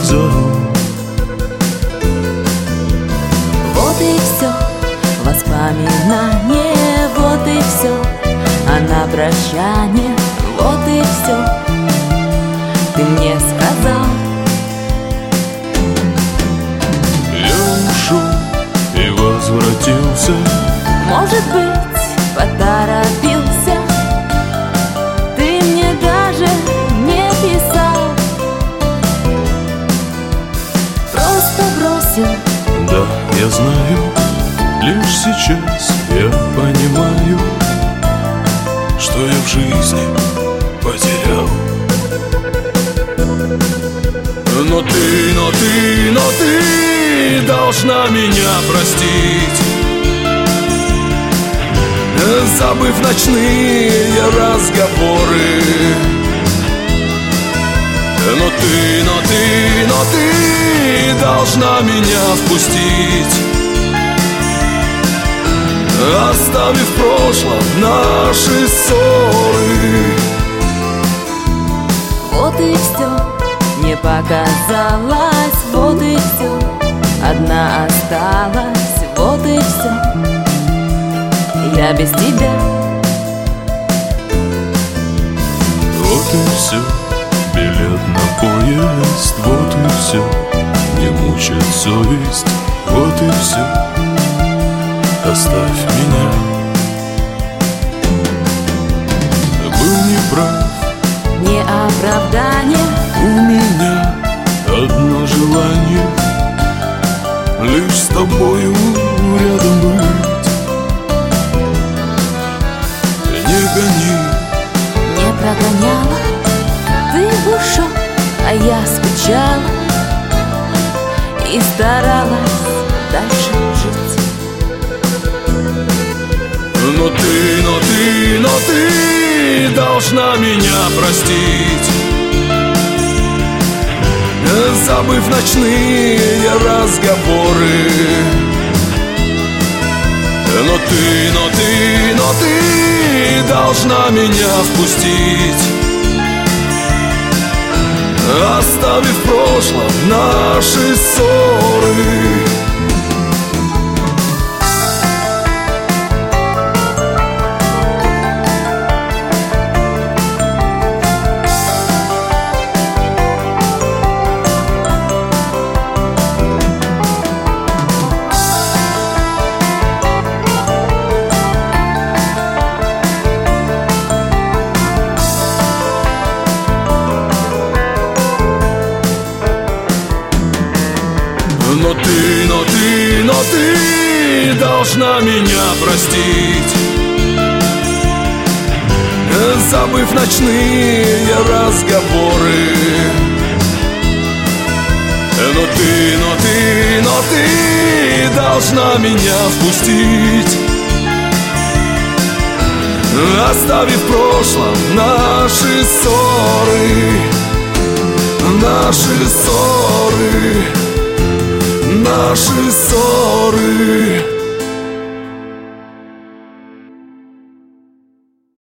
сказал. Вот и все, воспоминание, вот и все, а на прощание, вот и все, ты мне сказал. Я ушел и возвратился. Может быть, поторопился, ты мне даже не писал, просто бросил. Да, я знаю, лишь сейчас я понимаю, что я в жизни потерял. Но ты должна меня простить, забыв ночные разговоры. Но ты должна меня впустить, оставив в прошлом наши ссоры. Вот и все, не показалось, вот и все, одна осталась, вот и все, я без тебя. Вот и все, билет на поезд, вот и все, не мучает совесть, вот и все, оставь меня. Был неправ, Не оправдание, у меня одно желание, лишь с тобою рядом быть. Не гони, не прогоняла, ты ушел, а я скучала и старалась дальше жить. но ты должна меня простить, забыв ночные разговоры. Но ты должна меня впустить, оставив в прошлом наши ссоры. Но ты должна меня простить, забыв ночные разговоры. Но ты должна меня впустить, оставив в прошлом наши ссоры, наши ссоры, наши ссоры.